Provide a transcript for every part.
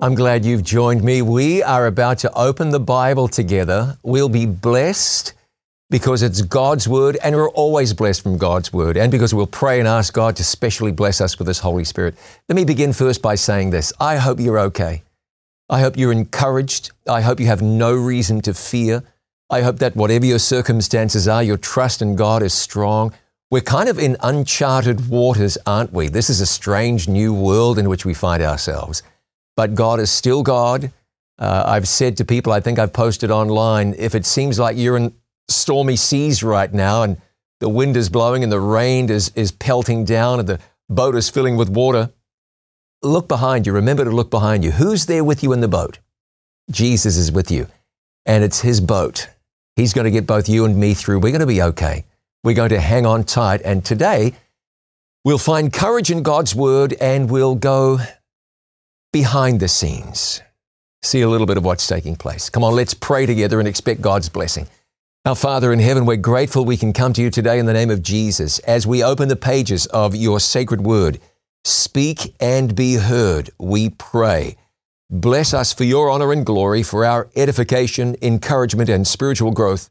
I'm glad you've joined me. We are about to open the Bible together. We'll be blessed because it's God's Word, and we're always blessed from God's Word, and because we'll pray and ask God to specially bless us with His Holy Spirit. Let me begin first by saying this. I hope you're okay. I hope you're encouraged. I hope you have no reason to fear. I hope that whatever your circumstances are, your trust in God is strong. We're kind of in uncharted waters, aren't we? This is a strange new world in which we find ourselves. But God is still God. I've said to people, I think I've posted online, if it seems like you're in stormy seas right now and the wind is blowing and the rain is pelting down and the boat is filling with water, look behind you. Remember to look behind you. Who's there with you in the boat? Jesus is with you, and it's His boat. He's going to get both you and me through. We're going to be okay. We're going to hang on tight. And today, we'll find courage in God's Word, and we'll go behind the scenes, see a little bit of what's taking place. Come on, let's pray together and expect God's blessing. Our Father in heaven, we're grateful we can come to you today in the name of Jesus. As we open the pages of your sacred word, speak and be heard, we pray. Bless us for your honor and glory, for our edification, encouragement, and spiritual growth.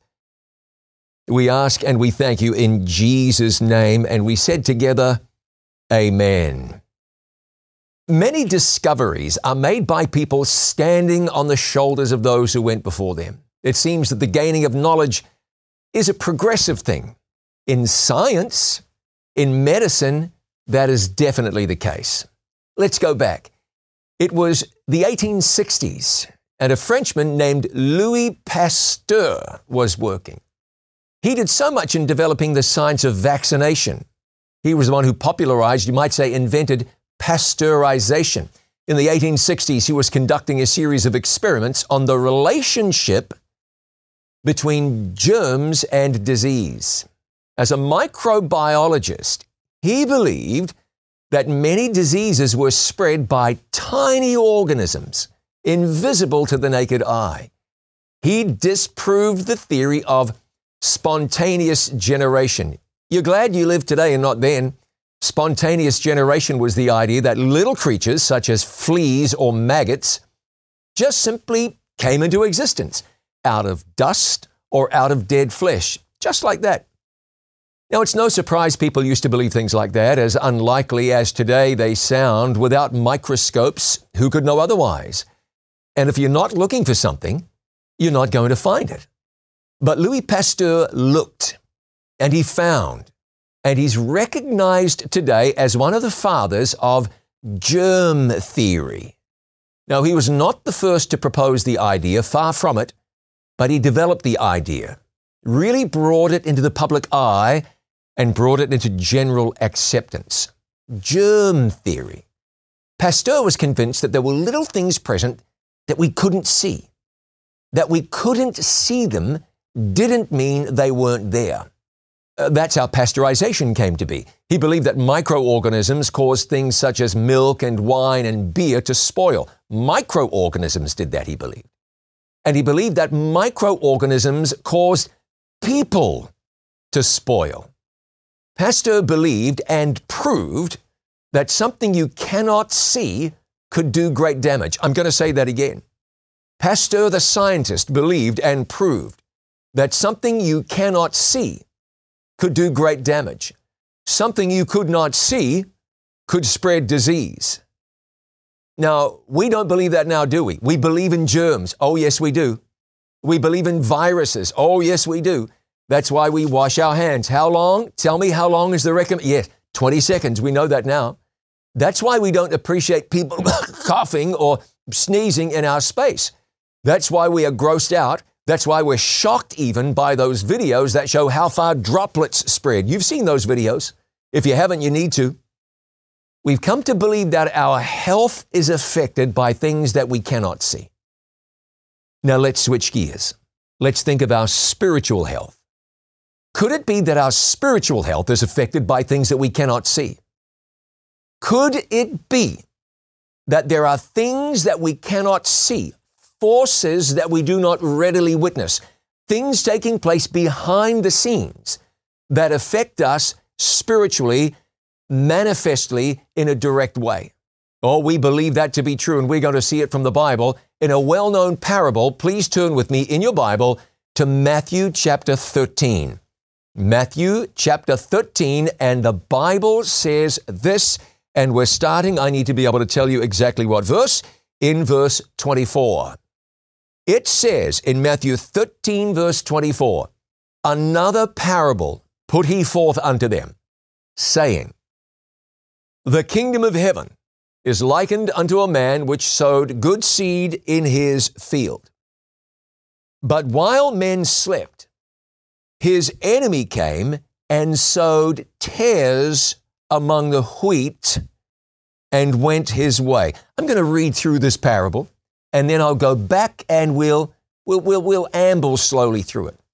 We ask and we thank you in Jesus' name, and we said together, Amen. Many discoveries are made by people standing on the shoulders of those who went before them. It seems that the gaining of knowledge is a progressive thing. In science, in medicine, that is definitely the case. Let's go back. It was the 1860s, and a Frenchman named Louis Pasteur was working. He did so much in developing the science of vaccination. He was the one who popularized, you might say, invented pasteurization. In the 1860s, he was conducting a series of experiments on the relationship between germs and disease. As a microbiologist, he believed that many diseases were spread by tiny organisms, invisible to the naked eye. He disproved the theory of spontaneous generation. You're glad you live today and not then. Spontaneous generation was the idea that little creatures, such as fleas or maggots, just simply came into existence out of dust or out of dead flesh, just like that. Now, it's no surprise people used to believe things like that, as unlikely as today they sound. Without microscopes, who could know otherwise? And if you're not looking for something, you're not going to find it. But Louis Pasteur looked, and he found, and he's recognized today as one of the fathers of germ theory. Now, he was not the first to propose the idea, far from it, but he developed the idea, really brought it into the public eye, and brought it into general acceptance. Germ theory. Pasteur was convinced that there were little things present that we couldn't see. That we couldn't see them didn't mean they weren't there. That's how pasteurization came to be. He believed that microorganisms caused things such as milk and wine and beer to spoil. Microorganisms did that, he believed. And he believed that microorganisms caused people to spoil. Pasteur believed and proved that something you cannot see could do great damage. I'm going to say that again. Pasteur, the scientist, believed and proved that something you cannot see could do great damage. Something you could not see could spread disease. Now, we don't believe that now, do we? We believe in germs. Oh, yes, we do. We believe in viruses. Oh, yes, we do. That's why we wash our hands. How long? Tell me, how long is the recommend? Yes, 20 seconds. We know that now. That's why we don't appreciate people coughing or sneezing in our space. That's why we are grossed out. That's why we're shocked even by those videos that show how far droplets spread. You've seen those videos. If you haven't, you need to. We've come to believe that our health is affected by things that we cannot see. Now let's switch gears. Let's think of our spiritual health. Could it be that our spiritual health is affected by things that we cannot see? Could it be that there are things that we cannot see, forces that we do not readily witness, things taking place behind the scenes that affect us spiritually, manifestly in a direct way? Oh, we believe that to be true, and we're going to see it from the Bible in a well-known parable. Please turn with me in your Bible to Matthew chapter 13. Matthew chapter 13, and the Bible says this, and we're starting, I need to be able to tell you exactly what verse, in verse 24. It says in Matthew 13, verse 24, another parable put he forth unto them, saying, the kingdom of heaven is likened unto a man which sowed good seed in his field. But while men slept, his enemy came and sowed tares among the wheat and went his way. I'm going to read through this parable, and then I'll go back and we'll amble slowly through it.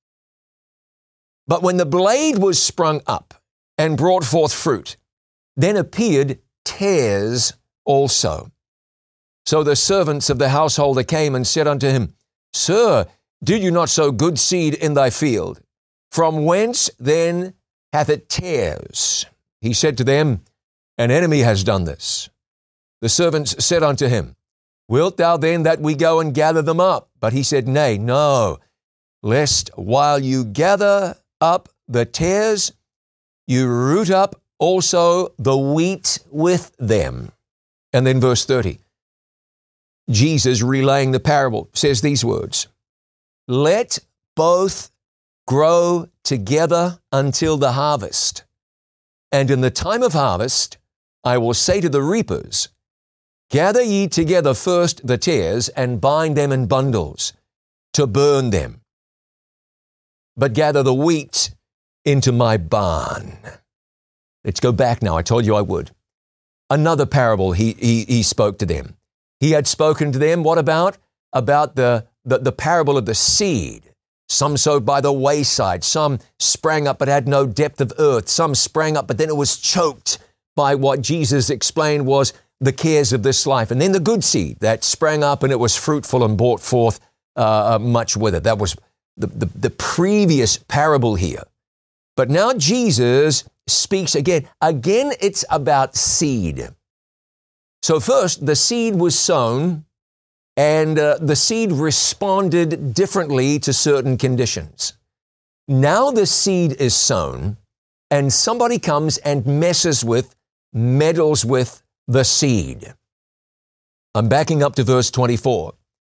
But when the blade was sprung up and brought forth fruit, then appeared tares also. So the servants of the householder came and said unto him, Sir, did you not sow good seed in thy field? From whence then hath it tares? He said to them, An enemy has done this. The servants said unto him, Wilt thou then that we go and gather them up? But he said, Nay, no, lest while you gather up the tares, you root up also the wheat with them. And then verse 30, Jesus, relaying the parable, says these words, Let both grow together until the harvest. And in the time of harvest, I will say to the reapers, Gather ye together first the tares, and bind them in bundles, to burn them. But gather the wheat into my barn. Let's go back now. I told you I would. Another parable he spoke to them. He had spoken to them, what about? About the parable of the seed. Some sowed by the wayside. Some sprang up but had no depth of earth. Some sprang up but then it was choked by what Jesus explained was the cares of this life. And then the good seed that sprang up and it was fruitful and brought forth much with it. That was the previous parable here. But now Jesus speaks again. Again, it's about seed. So first, the seed was sown, and the seed responded differently to certain conditions. Now the seed is sown, and somebody comes and meddles with the seed. I'm backing up to verse 24.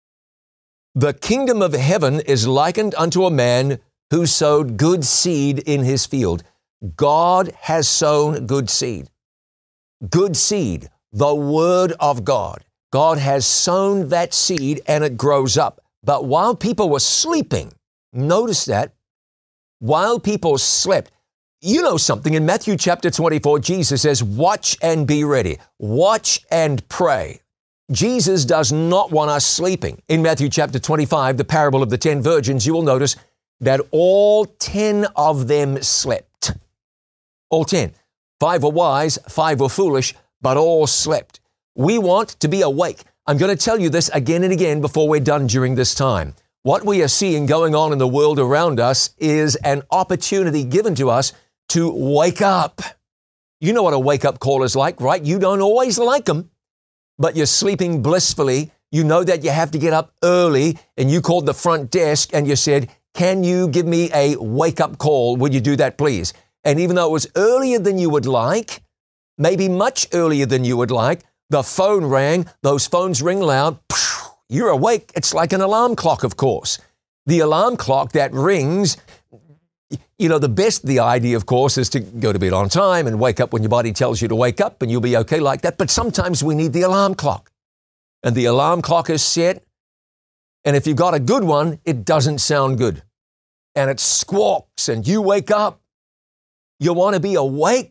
The kingdom of heaven is likened unto a man who sowed good seed in his field. God has sown good seed. Good seed, the word of God. God has sown that seed and it grows up. But while people were sleeping, notice that, while people slept, you know something, in Matthew chapter 24, Jesus says, watch and be ready. Watch and pray. Jesus does not want us sleeping. In Matthew chapter 25, the parable of the 10 virgins, you will notice that all 10 of them slept. All 10. 5 were wise, 5 were foolish, but all slept. We want to be awake. I'm going to tell you this again and again before we're done during this time. What we are seeing going on in the world around us is an opportunity given to us to wake up. You know what a wake-up call is like, right? You don't always like them, but you're sleeping blissfully. You know that you have to get up early, and you called the front desk and you said, can you give me a wake-up call? Would you do that, please? And even though it was earlier than you would like, maybe much earlier than you would like, the phone rang, those phones ring loud, you're awake. It's like an alarm clock, of course. The alarm clock that rings, you know, the idea, of course, is to go to bed on time and wake up when your body tells you to wake up and you'll be okay like that. But sometimes we need the alarm clock. And the alarm clock is set. And if you've got a good one, it doesn't sound good. And it squawks and you wake up. You want to be awake.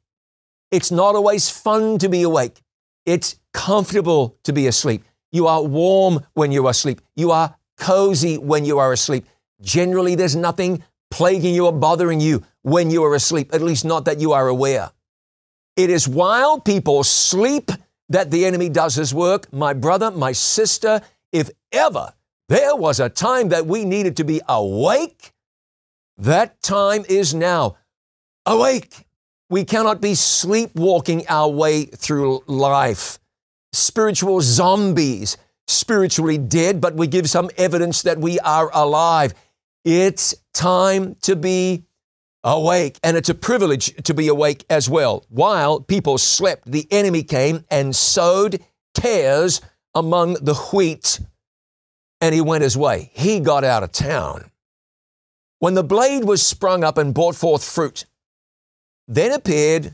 It's not always fun to be awake. It's comfortable to be asleep. You are warm when you are asleep. You are cozy when you are asleep. Generally, there's nothing plaguing you or bothering you when you are asleep, at least not that you are aware. It is while people sleep that the enemy does his work. My brother, my sister, if ever there was a time that we needed to be awake, that time is now. Awake. We cannot be sleepwalking our way through life. spiritual zombies, spiritually dead, but we give some evidence that we are alive. It's time to be awake, and it's a privilege to be awake as well. While people slept, the enemy came and sowed tares among the wheat, and he went his way. He got out of town. When the blade was sprung up and brought forth fruit, then appeared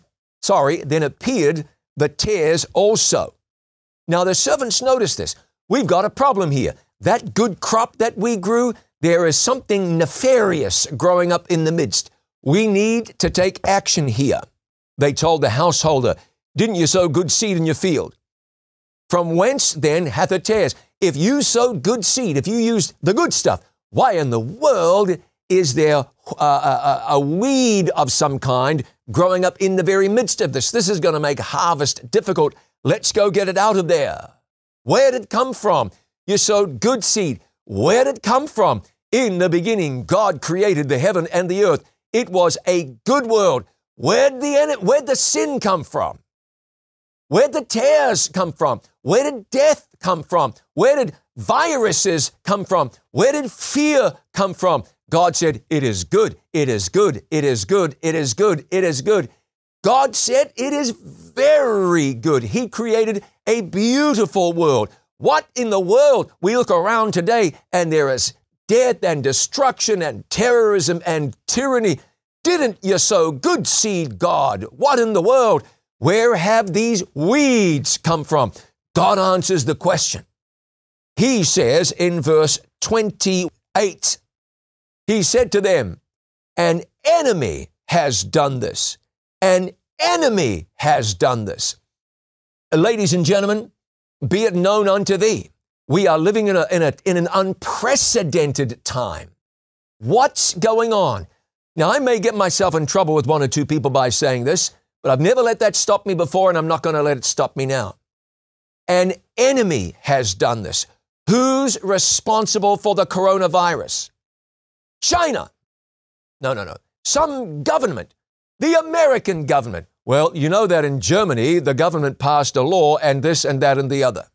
the tares also. Now the servants noticed this. We've got a problem here. That good crop that we grew, there is something nefarious growing up in the midst. We need to take action here. They told the householder, didn't you sow good seed in your field? From whence then hath it tares? If you sowed good seed, if you used the good stuff, why in the world is there a weed of some kind growing up in the very midst of this? This is going to make harvest difficult. Let's go get it out of there. Where did it come from? You sowed good seed. Where did it come from? In the beginning, God created the heaven and the earth. It was a good world. Where'd the sin come from? Where'd the tares come from? Where did death come from? Where did viruses come from? Where did fear come from? God said, it is good, it is good, it is good, it is good, it is good. God said it is very good. He created a beautiful world. What in the world? We look around today and there is death and destruction and terrorism and tyranny. Didn't you sow good seed, God? What in the world? Where have these weeds come from? God answers the question. He says in verse 28, he said to them, an enemy has done this. An enemy has done this. Ladies and gentlemen, be it known unto thee, we are living in an unprecedented time. What's going on? Now, I may get myself in trouble with one or two people by saying this, but I've never let that stop me before, and I'm not going to let it stop me now. An enemy has done this. Who's responsible for the coronavirus? China. No. Some government. The American government. Well, you know that in Germany, the government passed a law and this and that and the other.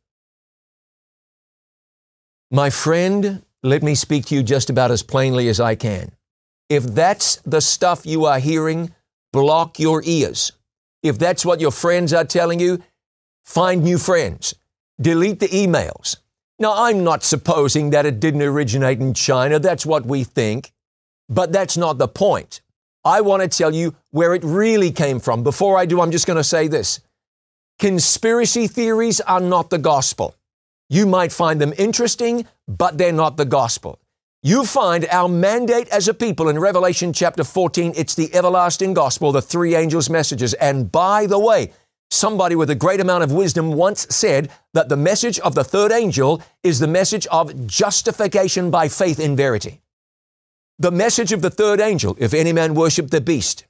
My friend, let me speak to you just about as plainly as I can. If that's the stuff you are hearing, block your ears. If that's what your friends are telling you, find new friends. Delete the emails. Now, I'm not supposing that it didn't originate in China. That's what we think. But that's not the point. I want to tell you where it really came from. Before I do, I'm just going to say this. Conspiracy theories are not the gospel. You might find them interesting, but they're not the gospel. You find our mandate as a people in Revelation chapter 14, it's the everlasting gospel, the three angels' messages. And by the way, somebody with a great amount of wisdom once said that the message of the third angel is the message of justification by faith in verity. The message of the third angel, if any man worship the beast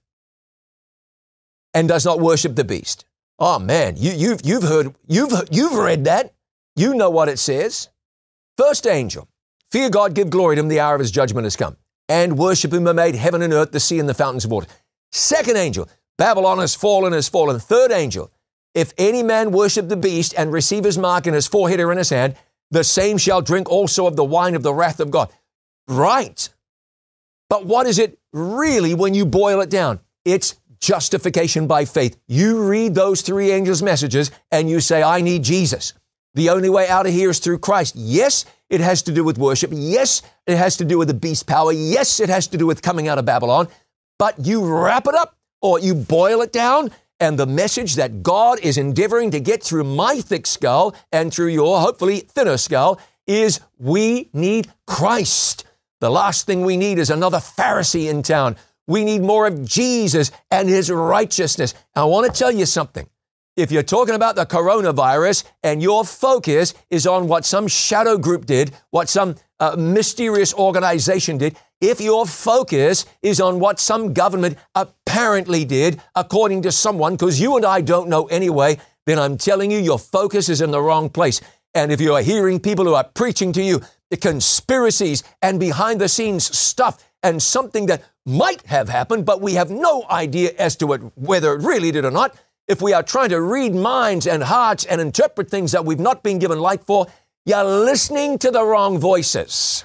and does not worship the beast. Oh man, you've read that. You know what it says. First angel, fear God, give glory to him, the hour of his judgment has come. And worship him who made heaven and earth, the sea and the fountains of water. Second angel, Babylon has fallen, has fallen. Third angel, if any man worship the beast and receive his mark in his forehead or in his hand, the same shall drink also of the wine of the wrath of God. Right. But what is it really when you boil it down? It's justification by faith. You read those three angels' messages and you say, I need Jesus. The only way out of here is through Christ. Yes, it has to do with worship. Yes, it has to do with the beast power. Yes, it has to do with coming out of Babylon. But you wrap it up or you boil it down, and the message that God is endeavoring to get through my thick skull and through your hopefully thinner skull is we need Christ. The last thing we need is another Pharisee in town. We need more of Jesus and his righteousness. I want to tell you something. If you're talking about the coronavirus and your focus is on what some shadow group did, what some mysterious organization did, if your focus is on what some government apparently did, according to someone, because you and I don't know anyway, then I'm telling you, your focus is in the wrong place. And if you are hearing people who are preaching to you the conspiracies and behind the scenes stuff and something that might have happened, but we have no idea as to whether it really did or not, if we are trying to read minds and hearts and interpret things that we've not been given light for, you're listening to the wrong voices.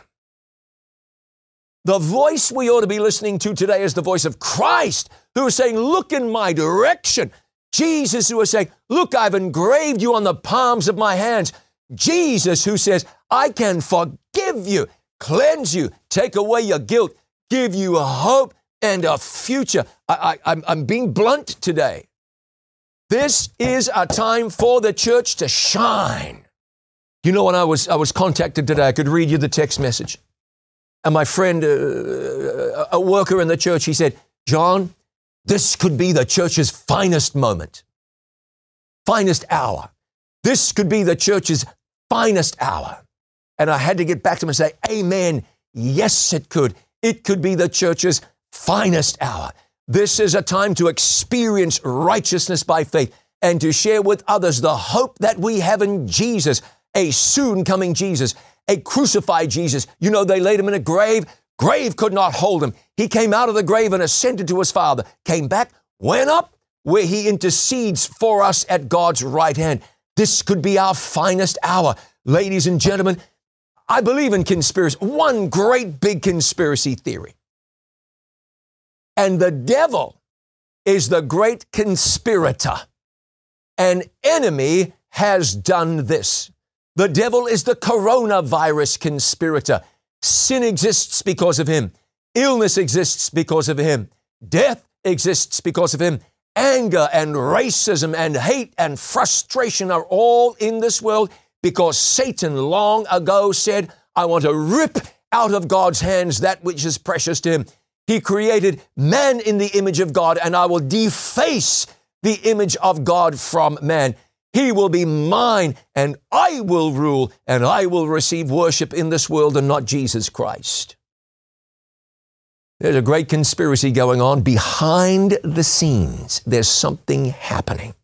The voice we ought to be listening to today is the voice of Christ, who is saying, look in my direction. Jesus, who is saying, look, I've engraved you on the palms of my hands. Jesus, who says, I can forgive you, cleanse you, take away your guilt, give you a hope and a future. I'm being blunt today. This is a time for the church to shine. You know, when I was contacted today, I could read you the text message. And my friend, a worker in the church, he said, John, this could be the church's finest moment, finest hour. This could be the church's finest hour. And I had to get back to him and say, amen. Yes, it could. It could be the church's finest hour. This is a time to experience righteousness by faith and to share with others the hope that we have in Jesus, a soon coming Jesus, a crucified Jesus. You know, they laid him in a grave. Grave could not hold him. He came out of the grave and ascended to his Father, came back, went up, where he intercedes for us at God's right hand. This could be our finest hour. Ladies and gentlemen, I believe in conspiracy, one great big conspiracy theory. And the devil is the great conspirator. An enemy has done this. The devil is the coronavirus conspirator. Sin exists because of him. Illness exists because of him. Death exists because of him. Anger and racism and hate and frustration are all in this world because Satan long ago said, I want to rip out of God's hands that which is precious to him. He created man in the image of God, and I will deface the image of God from man. He will be mine, and I will rule, and I will receive worship in this world and not Jesus Christ. There's a great conspiracy going on behind the scenes. There's something happening.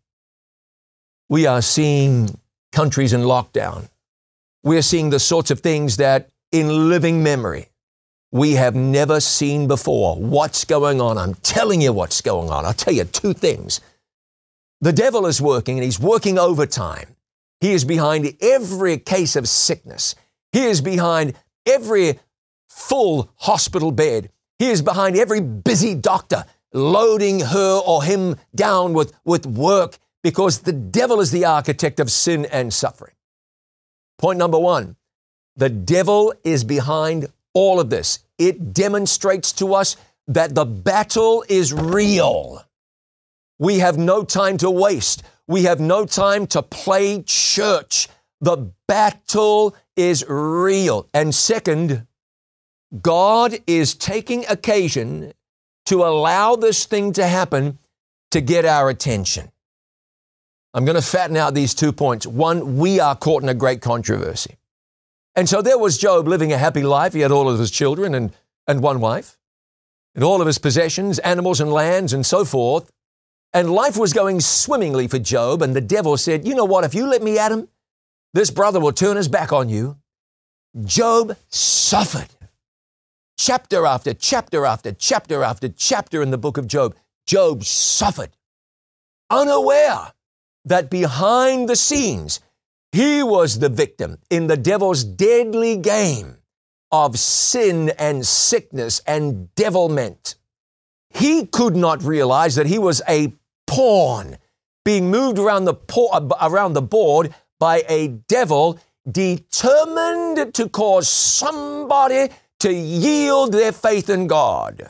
We are seeing countries in lockdown. We're seeing the sorts of things that in living memory we have never seen before. What's going on? I'm telling you what's going on. I'll tell you two things. The devil is working, and he's working overtime. He is behind every case of sickness. He is behind every full hospital bed. He is behind every busy doctor loading her or him down with work because the devil is the architect of sin and suffering. Point number one, the devil is behind all of this. It demonstrates to us that the battle is real. We have no time to waste. We have no time to play church. The battle is real. And second, God is taking occasion to allow this thing to happen to get our attention. I'm going to fatten out these 2 points. One, we are caught in a great controversy. And so there was Job living a happy life. He had all of his children and one wife, and all of his possessions, animals and lands and so forth. And life was going swimmingly for Job. And the devil said, you know what, if you let me at him, this brother will turn his back on you. Job suffered. Chapter after chapter after chapter after chapter in the book of Job, Job suffered, unaware that behind the scenes, he was the victim in the devil's deadly game of sin and sickness and devilment. He could not realize that he was a pawn being moved around the board by a devil determined to cause somebody to yield their faith in God.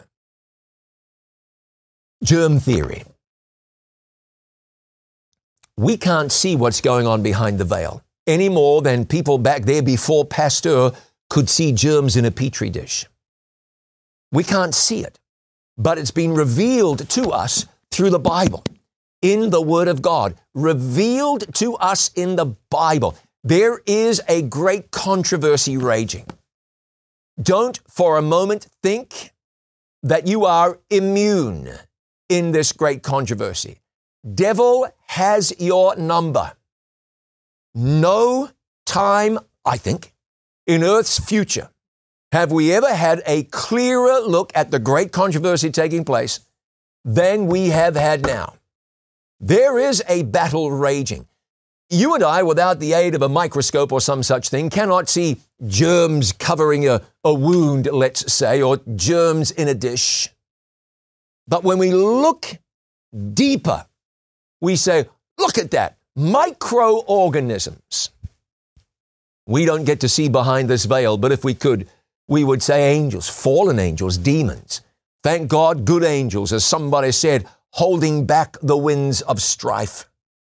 Germ theory. We can't see what's going on behind the veil any more than people back there before Pasteur could see germs in a petri dish. We can't see it, but it's been revealed to us through the Bible, in the Word of God, revealed to us in the Bible. There is a great controversy raging. Don't for a moment think that you are immune in this great controversy. Devil has your number. No time, I think, in Earth's future have we ever had a clearer look at the great controversy taking place than we have had now. There is a battle raging. You and I, without the aid of a microscope or some such thing, cannot see germs covering a wound, let's say, or germs in a dish. But when we look deeper, we say, look at that, microorganisms. We don't get to see behind this veil, but if we could, we would say angels, fallen angels, demons. Thank God, good angels, as somebody said, holding back the winds of strife.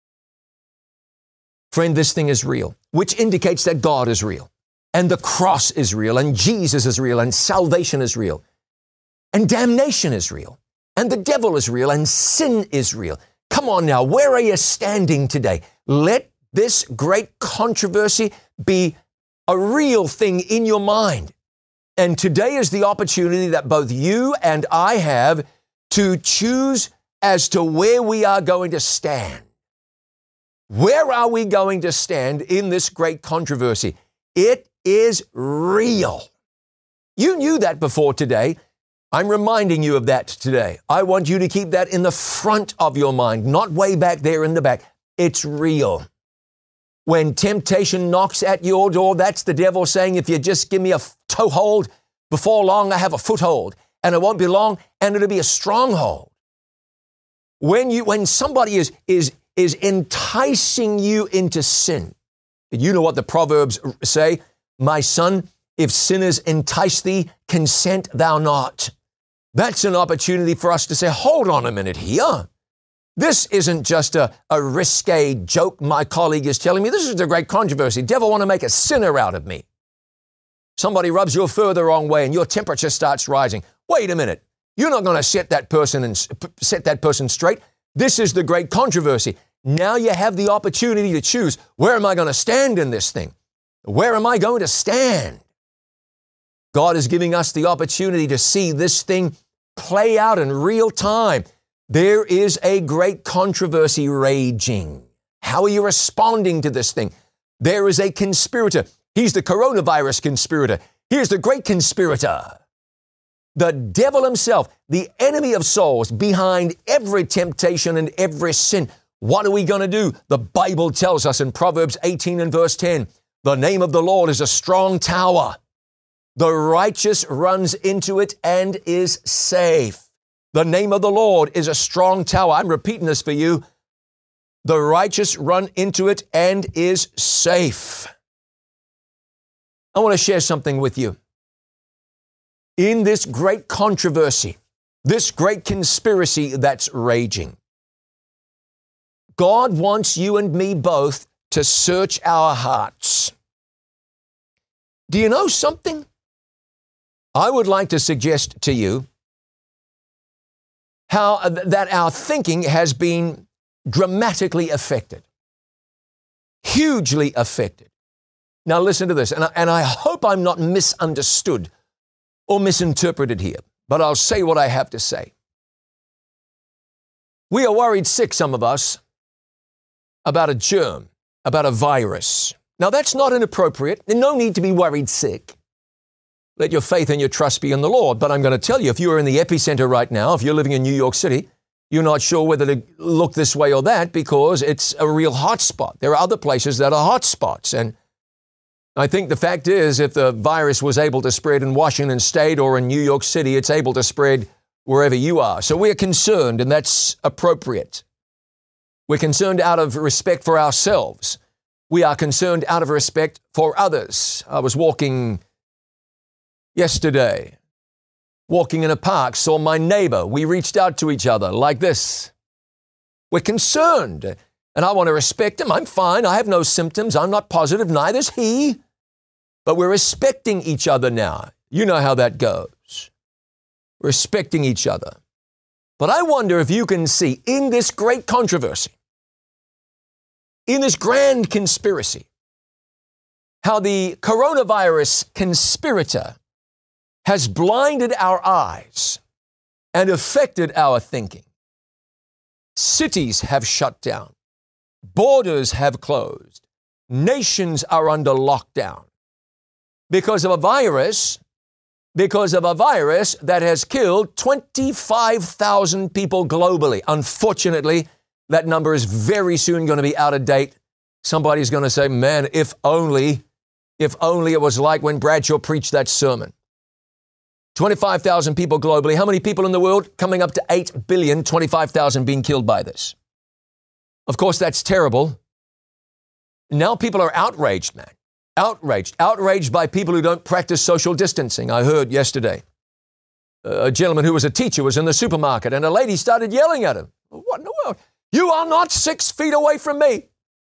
Friend, this thing is real, which indicates that God is real, and the cross is real, and Jesus is real, and salvation is real, and damnation is real, and the devil is real, and sin is real. Come on now, where are you standing today? Let this great controversy be a real thing in your mind. And today is the opportunity that both you and I have to choose as to where we are going to stand. Where are we going to stand in this great controversy? It is real. You knew that before today. I'm reminding you of that today. I want you to keep that in the front of your mind, not way back there in the back. It's real. When temptation knocks at your door, that's the devil saying, if you just give me a toehold, before long I have a foothold, and it won't be long, and it'll be a stronghold. When somebody is enticing you into sin, you know what the Proverbs say, my son, if sinners entice thee, consent thou not. That's an opportunity for us to say, hold on a minute here. This isn't just a risque joke my colleague is telling me. This is a great controversy. Devil want to make a sinner out of me. Somebody rubs your fur the wrong way and your temperature starts rising. Wait a minute. You're not going to set that person straight. This is the great controversy. Now you have the opportunity to choose. Where am I going to stand in this thing? Where am I going to stand? God is giving us the opportunity to see this thing play out in real time. There is a great controversy raging. How are you responding to this thing? There is a conspirator. He's the coronavirus conspirator. Here's the great conspirator. The devil himself, the enemy of souls, behind every temptation and every sin. What are we going to do? The Bible tells us in Proverbs 18 and verse 10, the name of the Lord is a strong tower. The righteous runs into it and is safe. The name of the Lord is a strong tower. I'm repeating this for you. The righteous run into it and is safe. I want to share something with you. In this great controversy, this great conspiracy that's raging, God wants you and me both to search our hearts. Do you know something? I would like to suggest to you how that our thinking has been dramatically affected, hugely affected. Now listen to this, and I hope I'm not misunderstood or misinterpreted here, but I'll say what I have to say. We are worried sick, some of us, about a germ, about a virus. Now that's not inappropriate. There's no need to be worried sick. Let your faith and your trust be in the Lord. But I'm going to tell you, if you are in the epicenter right now, if you're living in New York City, you're not sure whether to look this way or that because it's a real hot spot. There are other places that are hot spots. And I think the fact is, if the virus was able to spread in Washington State or in New York City, it's able to spread wherever you are. So we're concerned, and that's appropriate. We're concerned out of respect for ourselves. We are concerned out of respect for others. I was walking yesterday, walking in a park, saw my neighbor. We reached out to each other like this. We're concerned, and I want to respect him. I'm fine. I have no symptoms. I'm not positive. Neither's he. But we're respecting each other now. You know how that goes. Respecting each other. But I wonder if you can see in this great controversy, in this grand conspiracy, how the coronavirus conspirator has blinded our eyes and affected our thinking. Cities have shut down. Borders have closed. Nations are under lockdown because of a virus that has killed 25,000 people globally. Unfortunately, That number is very soon going to be out of date. Somebody's going to say, man, if only it was like when Bradshaw preached that sermon. 25,000 people globally. How many people in the world? Coming up to 8 billion, 25,000 being killed by this. Of course, that's terrible. Now people are outraged, man. Outraged by people who don't practice social distancing. I heard yesterday a gentleman who was a teacher was in the supermarket and a lady started yelling at him. What in the world? You are not 6 feet away from me.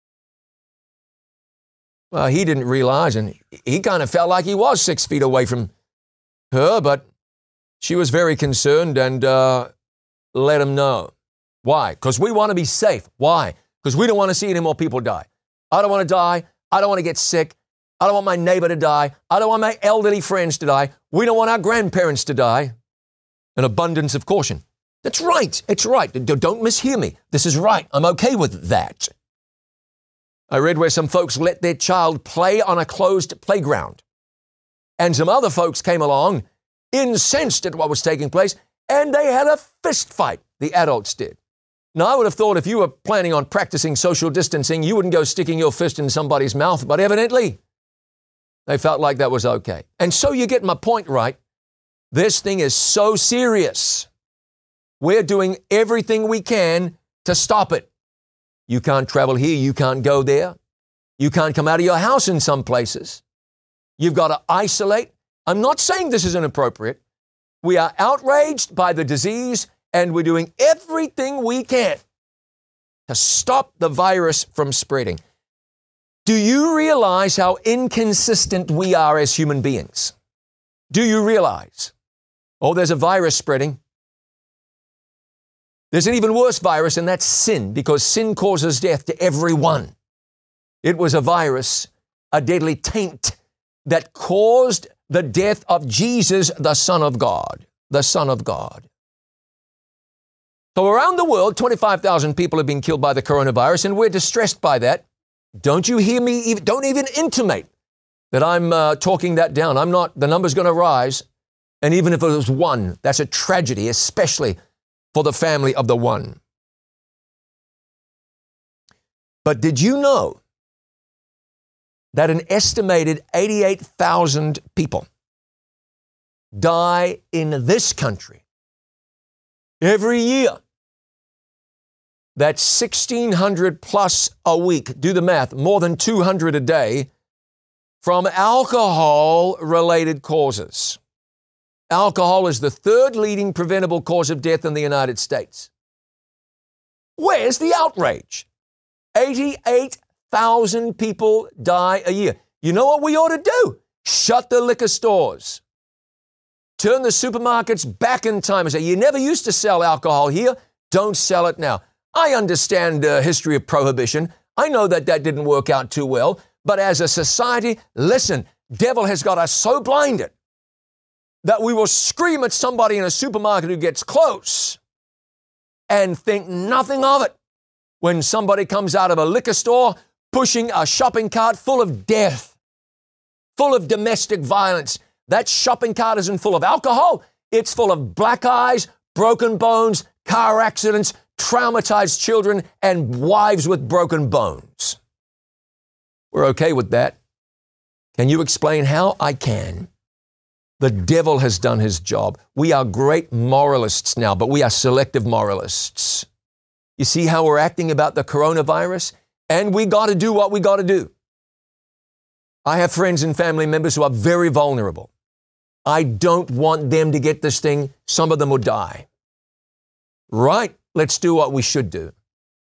Well, he didn't realize, and he kind of felt like he was 6 feet away from her, but she was very concerned and let him know. Why? Because we want to be safe. Why? Because we don't want to see any more people die. I don't want to die. I don't want to get sick. I don't want my neighbor to die. I don't want my elderly friends to die. We don't want our grandparents to die. An abundance of caution. That's right. It's right. Don't mishear me. This is right. I'm okay with that. I read where some folks let their child play on a closed playground. And some other folks came along, incensed at what was taking place, and they had a fist fight. The adults did. Now, I would have thought if you were planning on practicing social distancing, you wouldn't go sticking your fist in somebody's mouth, but evidently they felt like that was okay. And so you get my point, right? This thing is so serious. We're doing everything we can to stop it. You can't travel here. You can't go there. You can't come out of your house in some places. You've got to isolate. I'm not saying this is inappropriate. We are outraged by the disease, and we're doing everything we can to stop the virus from spreading. Do you realize how inconsistent we are as human beings? Do you realize? Oh, there's a virus spreading. There's an even worse virus, and that's sin, because sin causes death to everyone. It was a virus, a deadly taint, that caused the death of Jesus, the Son of God. The Son of God. So around the world, 25,000 people have been killed by the coronavirus, and we're distressed by that. Don't you hear me? Don't even intimate that I'm talking that down. I'm not. The number's going to rise. And even if it was one, that's a tragedy, especially for the family of the one. But did you know that an estimated 88,000 people die in this country every year? That's 1,600 plus a week. Do the math, more than 200 a day from alcohol-related causes. Alcohol is the third leading preventable cause of death in the United States. Where's the outrage? 88,000 people die a year. You know what we ought to do? Shut the liquor stores. Turn the supermarkets back in time and say, you never used to sell alcohol here. Don't sell it now. I understand the history of prohibition. I know that didn't work out too well. But as a society, listen, devil has got us so blinded that we will scream at somebody in a supermarket who gets close and think nothing of it when somebody comes out of a liquor store pushing a shopping cart full of death, full of domestic violence. That shopping cart isn't full of alcohol. It's full of black eyes, broken bones, car accidents, traumatized children, and wives with broken bones. We're okay with that. Can you explain how? I can. The devil has done his job. We are great moralists now, but we are selective moralists. You see how we're acting about the coronavirus? And we got to do what we got to do. I have friends and family members who are very vulnerable. I don't want them to get this thing. Some of them will die. Right? Let's do what we should do.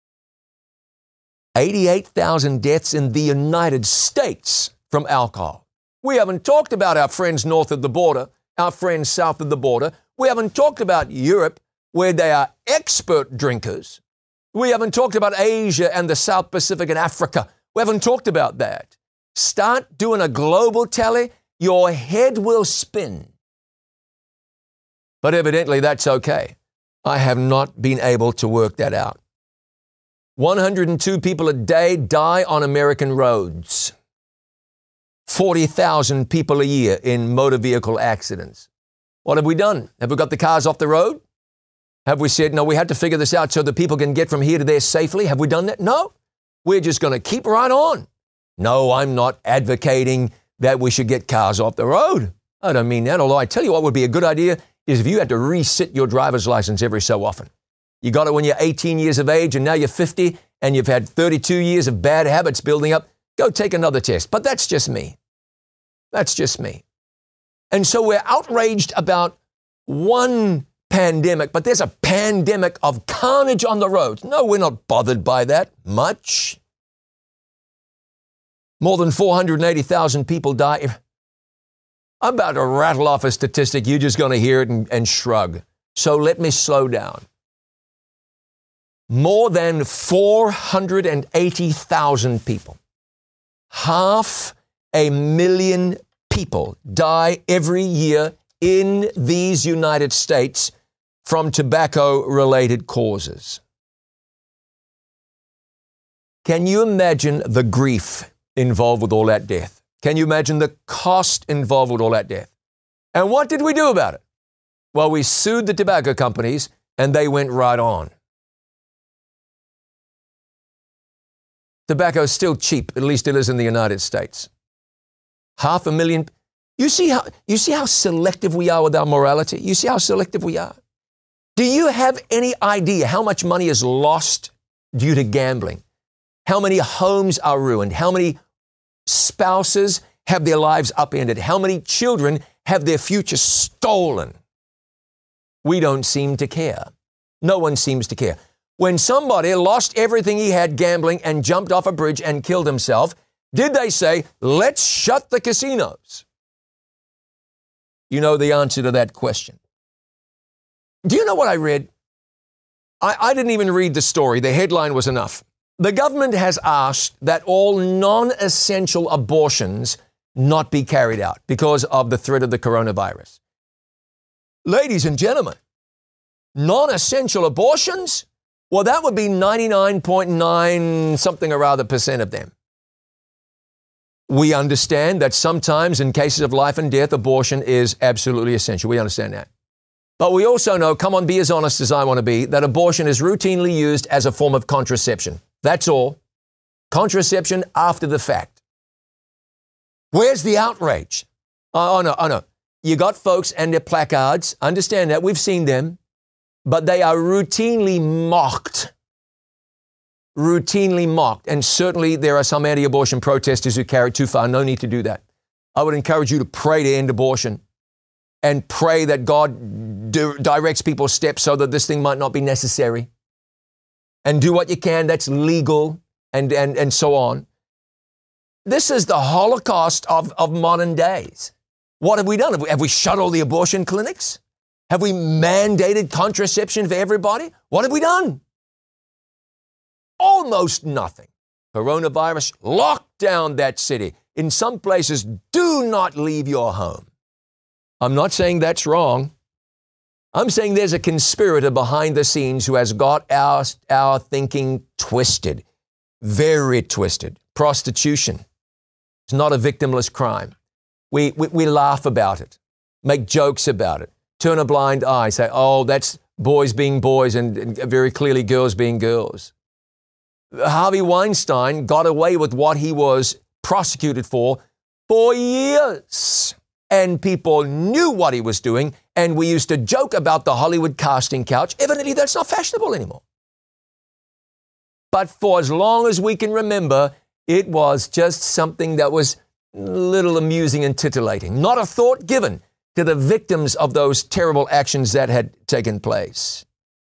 88,000 deaths in the United States from alcohol. We haven't talked about our friends north of the border, our friends south of the border. We haven't talked about Europe, where they are expert drinkers. We haven't talked about Asia and the South Pacific and Africa. We haven't talked about that. Start doing a global tally, your head will spin. But evidently that's okay. I have not been able to work that out. 102 people a day die on American roads. 40,000 people a year in motor vehicle accidents. What have we done? Have we got the cars off the road? Have we said, no, we have to figure this out so that people can get from here to there safely? Have we done that? No. We're just going to keep right on. No, I'm not advocating that we should get cars off the road. I don't mean that, although I tell you what would be a good idea is if you had to resit your driver's license every so often. You got it when you're 18 years of age and now you're 50 and you've had 32 years of bad habits building up. Go take another test. But that's just me. That's just me. And so we're outraged about one pandemic, but there's a pandemic of carnage on the roads. No, we're not bothered by that much. More than 480,000 people die. I'm about to rattle off a statistic. You're just going to hear it and shrug. So let me slow down. More than 480,000 people, 500,000 people die every year in these United States from tobacco-related causes. Can you imagine the grief involved with all that death? Can you imagine the cost involved with all that death? And what did we do about it? Well, we sued the tobacco companies and they went right on. Tobacco is still cheap, at least it is in the United States. 500,000. You see how selective we are with our morality? You see how selective we are? Do you have any idea how much money is lost due to gambling? How many homes are ruined? How many spouses have their lives upended? How many children have their future stolen? We don't seem to care. No one seems to care. When somebody lost everything he had gambling and jumped off a bridge and killed himself, did they say, let's shut the casinos? You know the answer to that question. Do you know what I read? I didn't even read the story. The headline was enough. The government has asked that all non-essential abortions not be carried out because of the threat of the coronavirus. Ladies and gentlemen, non-essential abortions? Well, that would be 99.9 something or other % of them. We understand that sometimes in cases of life and death, abortion is absolutely essential. We understand that. But we also know, come on, be as honest as I want to be, that abortion is routinely used as a form of contraception. That's all. Contraception after the fact. Where's the outrage? Oh, no. You got folks and their placards. Understand that. We've seen them. But they are routinely mocked. Routinely mocked. And certainly there are some anti-abortion protesters who carry it too far. No need to do that. I would encourage you to pray to end abortion and pray that God directs people's steps so that this thing might not be necessary. And do what you can that's legal and so on. This is the Holocaust of modern days. What have we done? Have we shut all the abortion clinics? Have we mandated contraception for everybody? What have we done? Almost nothing. Coronavirus locked down that city. In some places, do not leave your home. I'm not saying that's wrong. I'm saying there's a conspirator behind the scenes who has got our thinking twisted, very twisted. Prostitution is not a victimless crime. We laugh about it, make jokes about it, turn a blind eye, say, oh, that's boys being boys and very clearly girls being girls. Harvey Weinstein got away with what he was prosecuted for years. And people knew what he was doing, and we used to joke about the Hollywood casting couch. Evidently, that's not fashionable anymore. But for as long as we can remember, it was just something that was a little amusing and titillating. Not a thought given to the victims of those terrible actions that had taken place.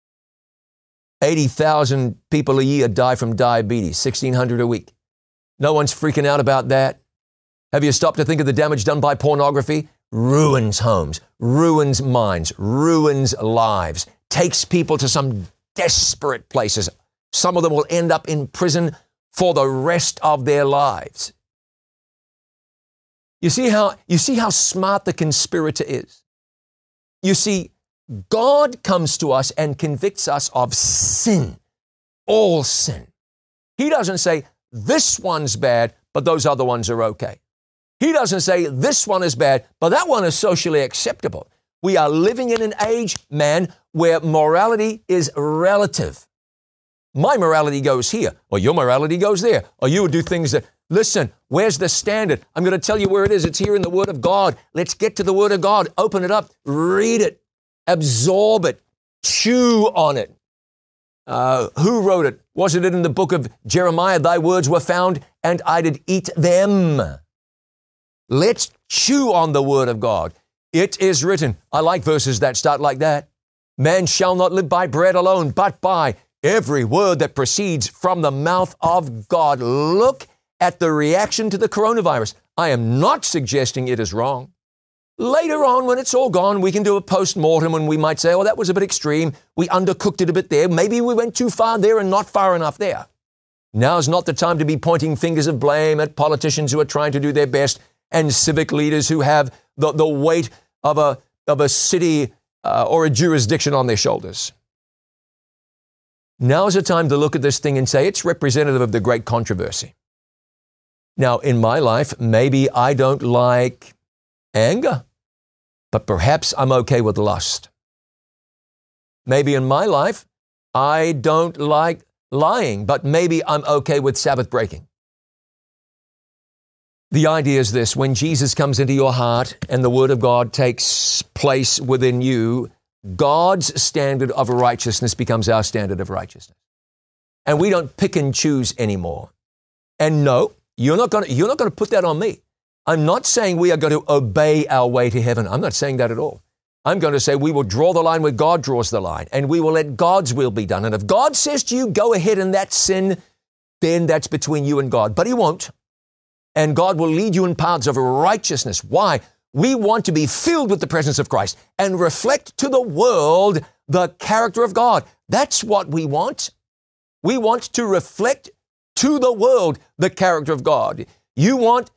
80,000 people a year die from diabetes, 1,600 a week. No one's freaking out about that. Have you stopped to think of the damage done by pornography? Ruins homes, ruins minds, ruins lives, takes people to some desperate places. Some of them will end up in prison for the rest of their lives. You see how smart the conspirator is? You see, God comes to us and convicts us of sin, all sin. He doesn't say, this one's bad, but those other ones are okay. He doesn't say, this one is bad, but that one is socially acceptable. We are living in an age, man, where morality is relative. My morality goes here, or your morality goes there, or you would do things that, listen, where's the standard? I'm going to tell you where it is. It's here in the Word of God. Let's get to the Word of God. Open it up, read it, absorb it, chew on it. Who wrote it? Wasn't it in the book of Jeremiah? Thy words were found, and I did eat them. Let's chew on the Word of God. It is written. I like verses that start like that. Man shall not live by bread alone, but by every word that proceeds from the mouth of God. Look at the reaction to the coronavirus. I am not suggesting it is wrong. Later on, when it's all gone, we can do a post-mortem and we might say, oh, that was a bit extreme. We undercooked it a bit there. Maybe we went too far there and not far enough there. Now's not the time to be pointing fingers of blame at politicians who are trying to do their best and civic leaders who have the weight of a city or a jurisdiction on their shoulders. Now is the time to look at this thing and say it's representative of the great controversy. Now, in my life, maybe I don't like anger, but perhaps I'm okay with lust. Maybe in my life, I don't like lying, but maybe I'm okay with Sabbath breaking. The idea is this: when Jesus comes into your heart and the Word of God takes place within you, God's standard of righteousness becomes our standard of righteousness. And we don't pick and choose anymore. And no, you're not going to put that on me. I'm not saying we are going to obey our way to heaven. I'm not saying that at all. I'm going to say we will draw the line where God draws the line, and we will let God's will be done. And if God says to you, go ahead in that sin, then that's between you and God. But He won't. And God will lead you in paths of righteousness. Why? We want to be filled with the presence of Christ and reflect to the world the character of God. That's what we want. We want to reflect to the world the character of God. You want,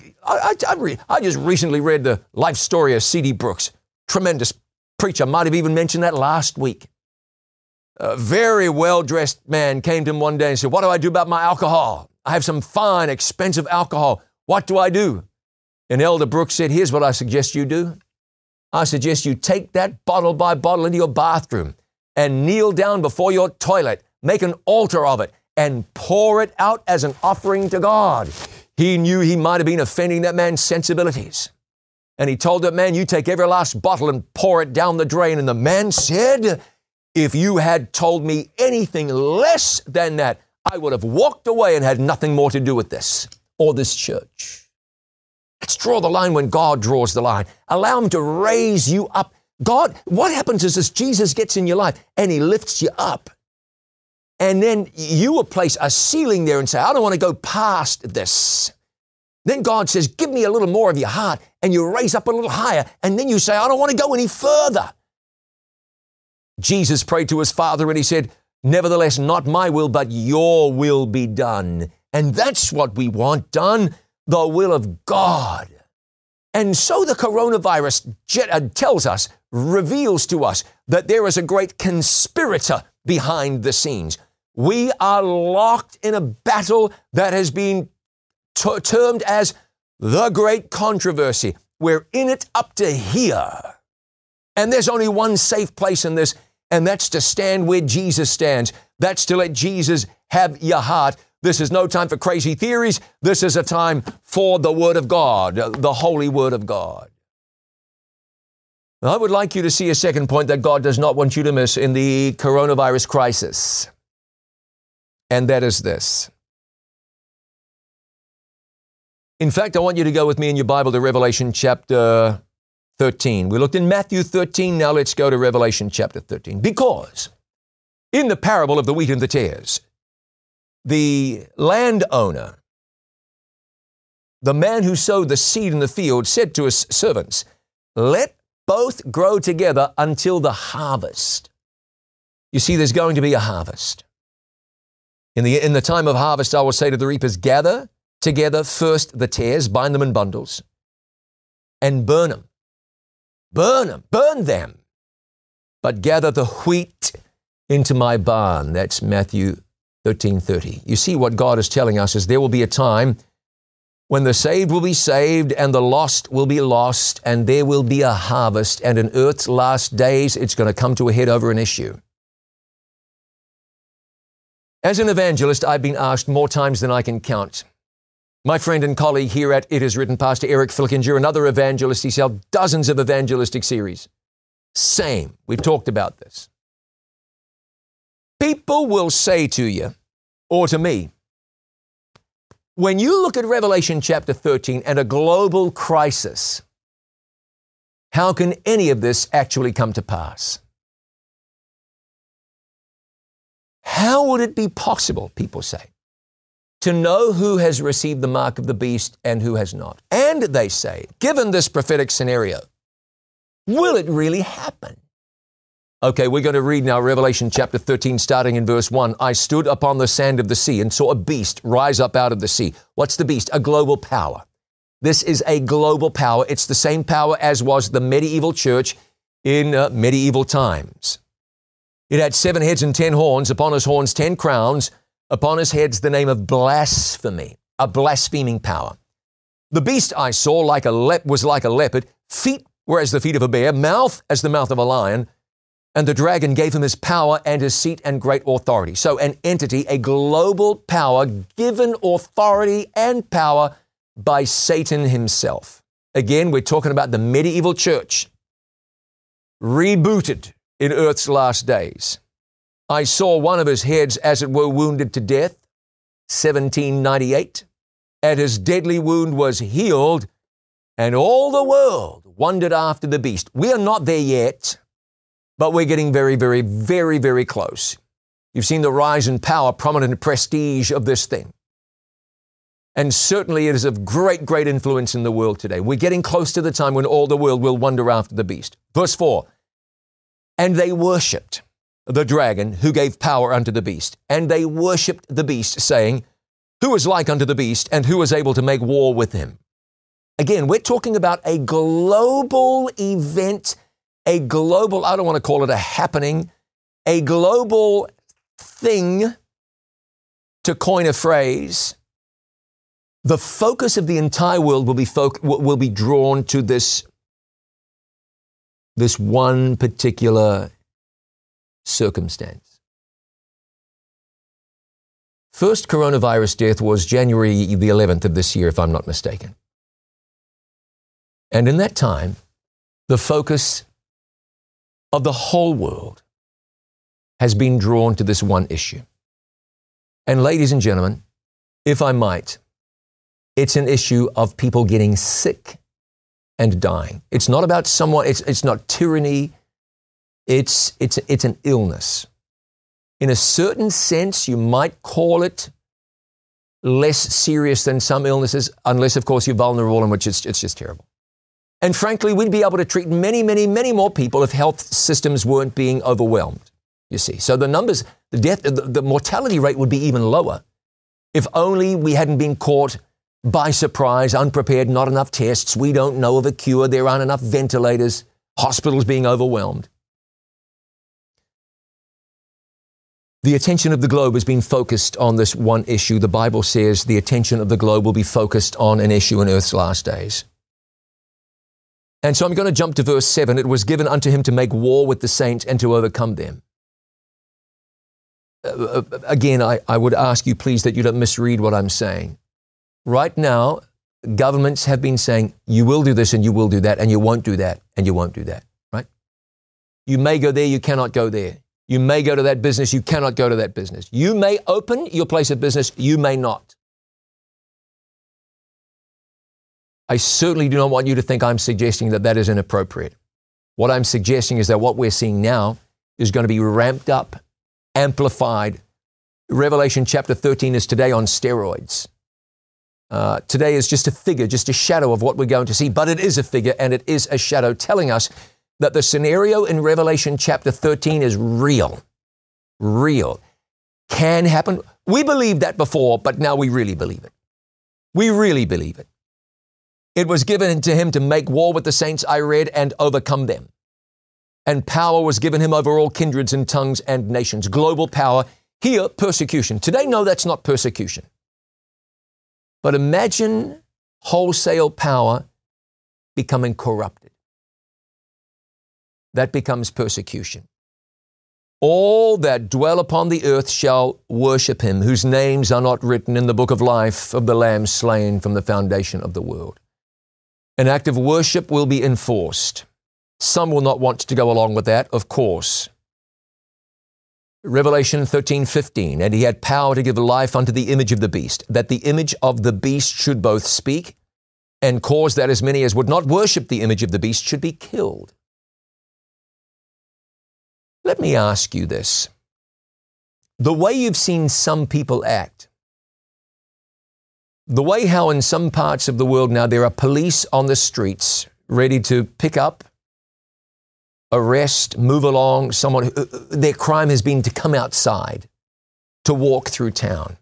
I just recently read the life story of C.D. Brooks. Tremendous preacher. Might have even mentioned that last week. A very well-dressed man came to him one day and said, what do I do about my alcohol? I have some fine, expensive alcohol. What do I do? And Elder Brooks said, here's what I suggest you do. I suggest you take that bottle by bottle into your bathroom and kneel down before your toilet, make an altar of it, and pour it out as an offering to God. He knew he might have been offending that man's sensibilities. And he told that man, you take every last bottle and pour it down the drain. And the man said, if you had told me anything less than that, I would have walked away and had nothing more to do with this or this church. Let's draw the line when God draws the line. Allow Him to raise you up. God, what happens is this: Jesus gets in your life and He lifts you up. And then you will place a ceiling there and say, I don't want to go past this. Then God says, give me a little more of your heart, and you raise up a little higher. And then you say, I don't want to go any further. Jesus prayed to His Father and He said, nevertheless, not my will, but your will be done. And that's what we want done, the will of God. And so the coronavirus tells us, reveals to us that there is a great conspirator behind the scenes. We are locked in a battle that has been termed as the great controversy. We're in it up to here. And there's only one safe place in this, and that's to stand where Jesus stands. That's to let Jesus have your heart. This is no time for crazy theories. This is a time for the Word of God, the Holy Word of God. I would like you to see a second point that God does not want you to miss in the coronavirus crisis. And that is this. In fact, I want you to go with me in your Bible to Revelation chapter 13. We looked in Matthew 13. Now let's go to Revelation chapter 13. Because in the parable of the wheat and the tares, the landowner, the man who sowed the seed in the field, said to his servants, let both grow together until the harvest. You see, there's going to be a harvest. In the time of harvest, I will say to the reapers, gather together first the tares, bind them in bundles, and burn them. Burn them. But gather the wheat into my barn. That's Matthew 13:30. You see, what God is telling us is there will be a time when the saved will be saved and the lost will be lost, and there will be a harvest. And in earth's last days, it's going to come to a head over an issue. As an evangelist, I've been asked more times than I can count. My friend and colleague here at It Is Written, Pastor Eric Flickinger, another evangelist, he's held dozens of evangelistic series. Same. We've talked about this. People will say to you, or to me, when you look at Revelation chapter 13 and a global crisis, how can any of this actually come to pass? How would it be possible, people say, to know who has received the mark of the beast and who has not? And they say, given this prophetic scenario, will it really happen? Okay, we're going to read now Revelation chapter 13, starting in verse 1. I stood upon the sand of the sea and saw a beast rise up out of the sea. What's the beast? A global power. This is a global power. It's the same power as was the medieval church in medieval times. It had 7 heads and 10 horns, upon his horns 10 crowns, upon his heads the name of blasphemy, a blaspheming power. The beast I saw was like a leopard, feet were as the feet of a bear, mouth as the mouth of a lion, and the dragon gave him his power and his seat and great authority. So an entity, a global power, given authority and power by Satan himself. Again, we're talking about the medieval church, rebooted in earth's last days. I saw one of his heads, as it were, wounded to death, 1798. And his deadly wound was healed, and all the world wondered after the beast. We are not there yet, but we're getting very, very, very, very close. You've seen the rise in power, prominent prestige of this thing. And certainly it is of great, great influence in the world today. We're getting close to the time when all the world will wonder after the beast. Verse 4, and they worshipped the dragon who gave power unto the beast. And they worshipped the beast, saying, who is like unto the beast, and who is able to make war with him? Again, we're talking about a global event, I don't want to call it a happening, a global thing, to coin a phrase. The focus of the entire world will be drawn to this one particular circumstance. First coronavirus death was January the 11th of this year, if I'm not mistaken. And in that time, the focus of the whole world has been drawn to this one issue. And ladies and gentlemen, if I might, it's an issue of people getting sick and dying. It's not about someone, it's not tyranny, it's an illness. In a certain sense, you might call it less serious than some illnesses, unless, of course, you're vulnerable, in which it's just terrible. And frankly, we'd be able to treat many, many, many more people if health systems weren't being overwhelmed, you see. So the numbers, the mortality rate would be even lower if only we hadn't been caught by surprise, unprepared, not enough tests, we don't know of a cure, there aren't enough ventilators, hospitals being overwhelmed. The attention of the globe has been focused on this one issue. The Bible says the attention of the globe will be focused on an issue in earth's last days. And so I'm going to jump to verse 7. It was given unto him to make war with the saints and to overcome them. Again, I would ask you, please, that you don't misread what I'm saying. Right now, governments have been saying, you will do this and you will do that, and you won't do that and you won't do that, right? You may go there, you cannot go there. You may go to that business, you cannot go to that business. You may open your place of business, you may not. I certainly do not want you to think I'm suggesting that that is inappropriate. What I'm suggesting is that what we're seeing now is going to be ramped up, amplified. Revelation chapter 13 is today on steroids. Today is just a figure, just a shadow of what we're going to see, but it is a figure and it is a shadow telling us that the scenario in Revelation chapter 13 is real, can happen. We believed that before, but now we really believe it. We really believe it. It was given to him to make war with the saints, I read, and overcome them. And power was given him over all kindreds and tongues and nations. Global power. Here, persecution. Today, no, that's not persecution. But imagine wholesale power becoming corrupted. That becomes persecution. All that dwell upon the earth shall worship him, whose names are not written in the book of life of the Lamb slain from the foundation of the world. An act of worship will be enforced. Some will not want to go along with that, of course. Revelation 13:15, and he had power to give life unto the image of the beast, that the image of the beast should both speak and cause that as many as would not worship the image of the beast should be killed. Let me ask you this. The way you've seen some people act, the way how in some parts of the world now there are police on the streets ready to pick up, arrest, move along someone who their crime has been to come outside, to walk through town.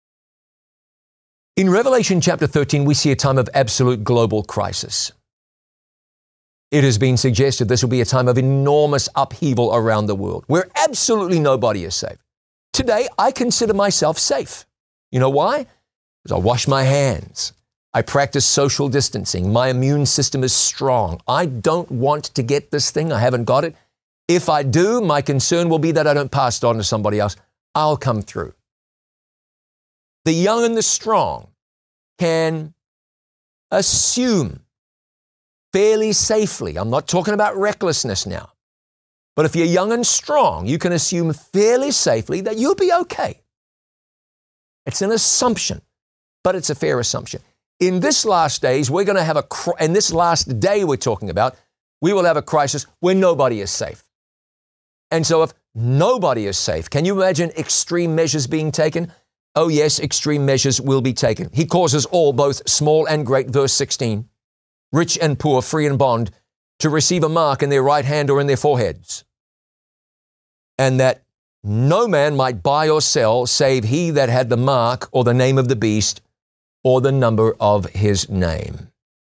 In Revelation chapter 13, we see a time of absolute global crisis. It has been suggested this will be a time of enormous upheaval around the world, where absolutely nobody is safe. Today, I consider myself safe. You know why? Because I wash my hands. I practice social distancing. My immune system is strong. I don't want to get this thing. I haven't got it. If I do, my concern will be that I don't pass it on to somebody else. I'll come through. The young and the strong can assume fairly safely. I'm not talking about recklessness now. But if you're young and strong, you can assume fairly safely that you'll be okay. It's an assumption, but it's a fair assumption. In this last days, we're going to have in this last day we're talking about, we will have a crisis where nobody is safe. And so if nobody is safe, can you imagine extreme measures being taken? Oh yes, extreme measures will be taken. He causes all, both small and great, verse 16, rich and poor, free and bond, to receive a mark in their right hand or in their foreheads, and that no man might buy or sell save he that had the mark or the name of the beast or the number of his name.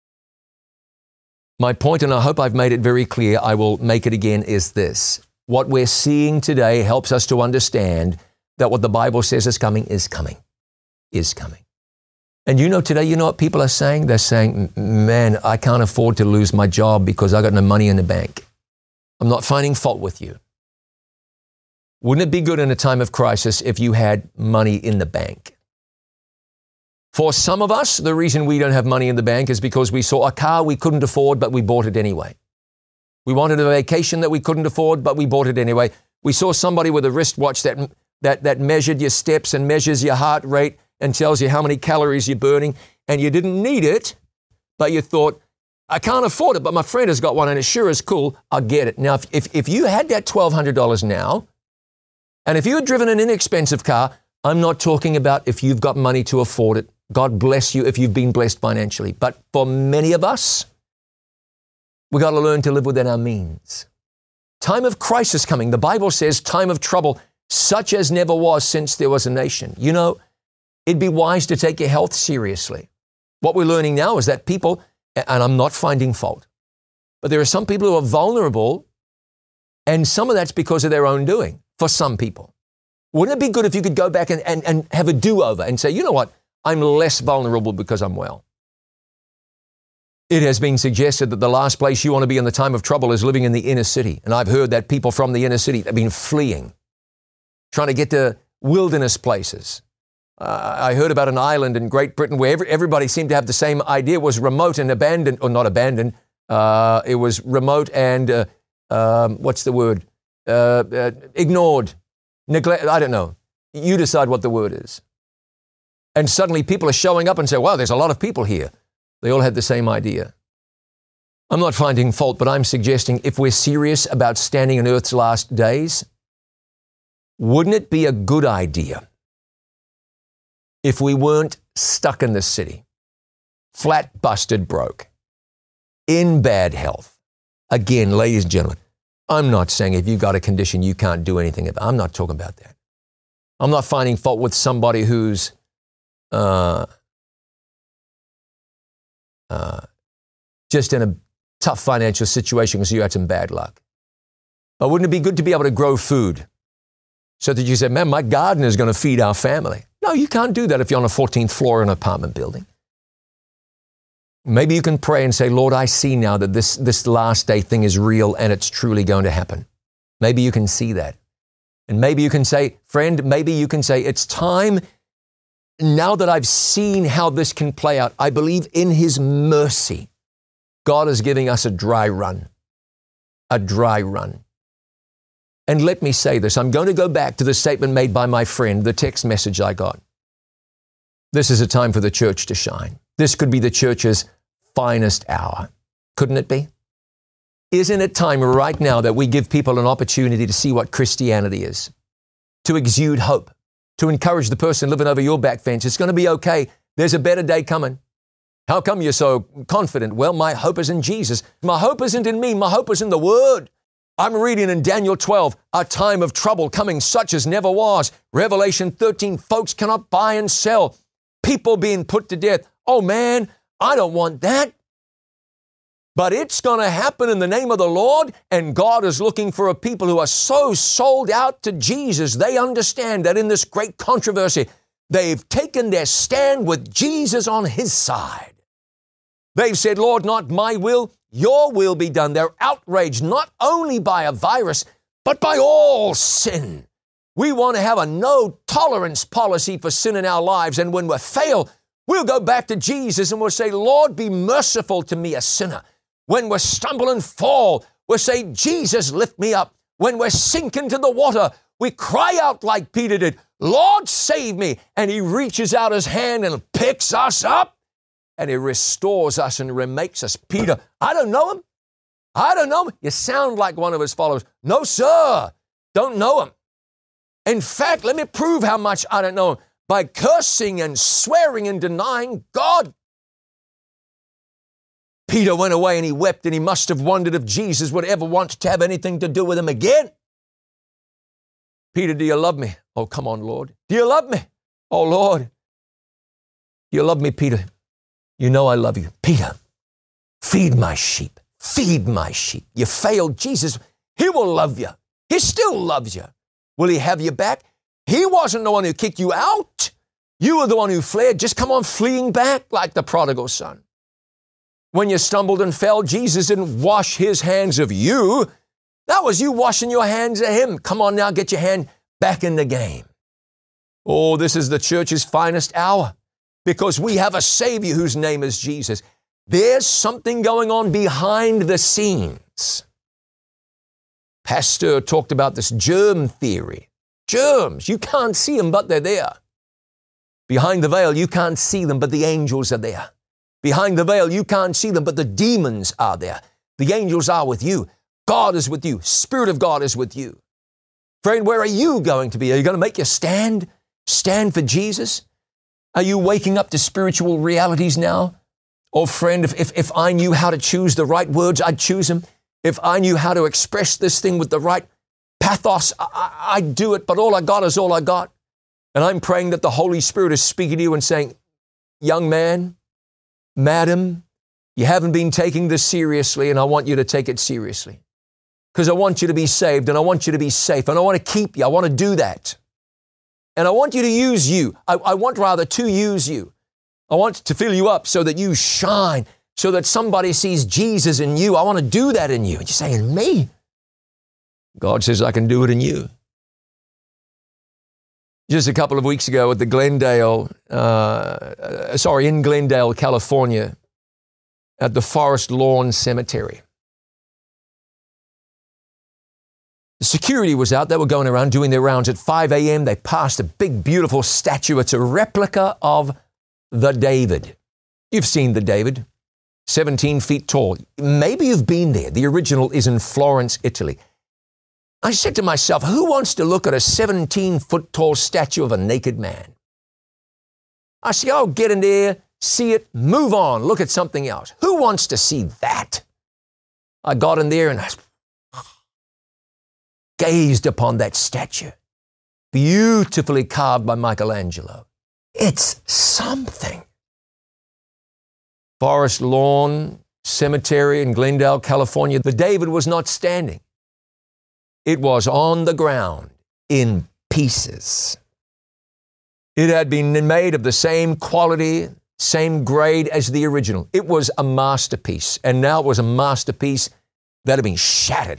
My point, and I hope I've made it very clear, I will make it again, is this. What we're seeing today helps us to understand that what the Bible says is coming is coming, is coming. And today, you know what people are saying? They're saying, man, I can't afford to lose my job because I got no money in the bank. I'm not finding fault with you. Wouldn't it be good in a time of crisis if you had money in the bank? For some of us, the reason we don't have money in the bank is because we saw a car we couldn't afford, but we bought it anyway. We wanted a vacation that we couldn't afford, but we bought it anyway. We saw somebody with a wristwatch that measured your steps and measures your heart rate and tells you how many calories you're burning, and you didn't need it, but you thought, I can't afford it, but my friend has got one and it sure is cool, I'll get it. Now, if you had that $1,200 now, and if you had driven an inexpensive car, I'm not talking about if you've got money to afford it. God bless you if you've been blessed financially. But for many of us, we got to learn to live within our means. Time of crisis coming. The Bible says time of trouble, such as never was since there was a nation. It'd be wise to take your health seriously. What we're learning now is that people, and I'm not finding fault, but there are some people who are vulnerable, and some of that's because of their own doing, for some people. Wouldn't it be good if you could go back and have a do-over and say, you know what, I'm less vulnerable because I'm well? It has been suggested that the last place you want to be in the time of trouble is living in the inner city. And I've heard that people from the inner city have been fleeing, trying to get to wilderness places. I heard about an island in Great Britain where everybody seemed to have the same idea. It was remote and abandoned, or not abandoned. It was remote and, what's the word? Ignored, neglect, I don't know. You decide what the word is. And suddenly people are showing up and say, wow, there's a lot of people here. They all had the same idea. I'm not finding fault, but I'm suggesting if we're serious about standing in Earth's last days, wouldn't it be a good idea if we weren't stuck in the city, flat, busted, broke, in bad health? Again, ladies and gentlemen, I'm not saying if you've got a condition you can't do anything about. I'm not talking about that. I'm not finding fault with somebody who's just in a tough financial situation because you had some bad luck. But wouldn't it be good to be able to grow food so that you say, man, my garden is going to feed our family? No, you can't do that if you're on a 14th floor in an apartment building. Maybe you can pray and say, Lord, I see now that this last day thing is real and it's truly going to happen. Maybe you can see that. And maybe you can say, friend, maybe you can say, it's time now that I've seen how this can play out. I believe in His mercy, God is giving us a dry run. A dry run. And let me say this. I'm going to go back to the statement made by my friend, the text message I got. This is a time for the church to shine. This could be the church's finest hour. Couldn't it be? Isn't it time right now that we give people an opportunity to see what Christianity is? To exude hope, to encourage the person living over your back fence. It's going to be okay. There's a better day coming. How come you're so confident? Well, my hope is in Jesus. My hope isn't in me. My hope is in the Word. I'm reading in Daniel 12, a time of trouble coming such as never was. Revelation 13, folks cannot buy and sell. People being put to death. Oh man, I don't want that. But it's going to happen in the name of the Lord, and God is looking for a people who are so sold out to Jesus. They understand that in this great controversy, they've taken their stand with Jesus on His side. They've said, Lord, not my will, your will be done. They're outraged not only by a virus, but by all sin. We want to have a no tolerance policy for sin in our lives, and when we fail, we'll go back to Jesus and we'll say, Lord, be merciful to me, a sinner. When we stumble and fall, we'll say, Jesus, lift me up. When we sink into the water, we cry out like Peter did, Lord, save me. And He reaches out His hand and picks us up, and He restores us and remakes us. Peter, I don't know Him. I don't know Him. You sound like one of His followers. No, sir, don't know Him. In fact, let me prove how much I don't know Him. By cursing and swearing and denying God. Peter went away and he wept, and he must have wondered if Jesus would ever want to have anything to do with him again. Peter, do you love me? Oh, come on, Lord. Do you love me? Oh, Lord. Do you love me, Peter? You know I love you. Peter, feed my sheep. Feed my sheep. You failed Jesus. He will love you. He still loves you. Will He have you back? He wasn't the one who kicked you out. You were the one who fled. Just come on fleeing back like the prodigal son. When you stumbled and fell, Jesus didn't wash His hands of you. That was you washing your hands of Him. Come on now, get your hand back in the game. Oh, this is the church's finest hour because we have a Savior whose name is Jesus. There's something going on behind the scenes. Pastor talked about this germ theory. Germs, you can't see them, but they're there. Behind the veil, you can't see them, but the angels are there. Behind the veil, you can't see them, but the demons are there. The angels are with you. God is with you. Spirit of God is with you. Friend, where are you going to be? Are you going to make your stand? Stand for Jesus? Are you waking up to spiritual realities now? Oh, friend, if I knew how to choose the right words, I'd choose them. If I knew how to express this thing with the right pathos, I'd do it, but all I got is all I got. And I'm praying that the Holy Spirit is speaking to you and saying, young man, madam, you haven't been taking this seriously, and I want you to take it seriously. Because I want you to be saved, and I want you to be safe, and I want to keep you. I want to do that. And I want you to use you. I want rather to use you. I want to fill you up so that you shine, so that somebody sees Jesus in you. I want to do that in you. And you're saying, me? God says, I can do it in you. Just a couple of weeks ago at the in Glendale, California, at the Forest Lawn Cemetery. The security was out. They were going around doing their rounds at 5 a.m. They passed a big, beautiful statue. It's a replica of the David. You've seen the David, 17 feet tall. Maybe you've been there. The original is in Florence, Italy. I said to myself, who wants to look at a 17-foot-tall statue of a naked man? I said, oh, get in there, see it, move on, look at something else. Who wants to see that? I got in there and I gazed upon that statue, beautifully carved by Michelangelo. It's something. Forest Lawn Cemetery in Glendale, California. The David was not standing. It was on the ground in pieces. It had been made of the same quality same grade as the original. It was a masterpiece, and now it was a masterpiece that had been shattered.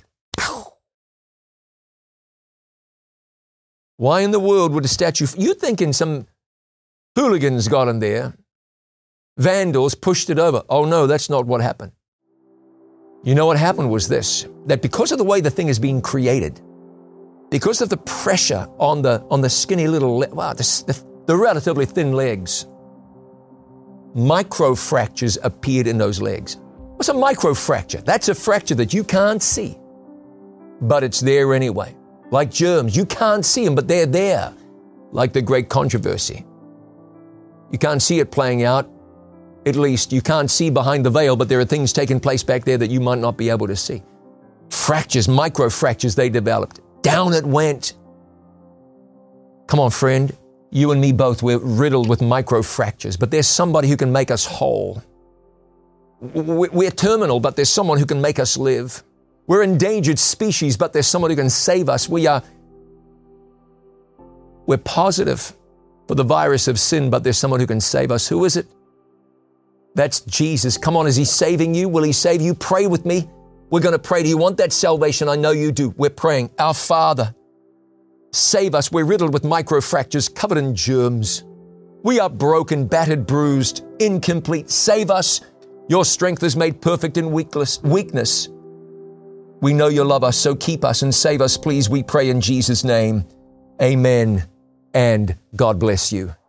Why in the world would a statue... You're thinking some hooligans got in there, vandals pushed it over. Oh no, that's not what happened. You know what happened was this, that because of the way the thing is being created, because of the pressure on the skinny little, the relatively thin legs, microfractures appeared in those legs. What's a microfracture? That's a fracture that you can't see, but it's there anyway. Like germs, you can't see them, but they're there. Like the great controversy. You can't see it playing out. At least you can't see behind the veil, but there are things taking place back there that you might not be able to see. Fractures, microfractures they developed. Down it went. Come on, friend. You and me both, we're riddled with microfractures, but there's somebody who can make us whole. We're terminal, but there's someone who can make us live. We're endangered species, but there's someone who can save us. We're positive for the virus of sin, but there's someone who can save us. Who is it? That's Jesus. Come on, is He saving you? Will He save you? Pray with me. We're going to pray. Do you want that salvation? I know you do. We're praying. Our Father, save us. We're riddled with microfractures, covered in germs. We are broken, battered, bruised, incomplete. Save us. Your strength is made perfect in weakness. We know you love us, so keep us and save us, please. We pray in Jesus' name. Amen. And God bless you.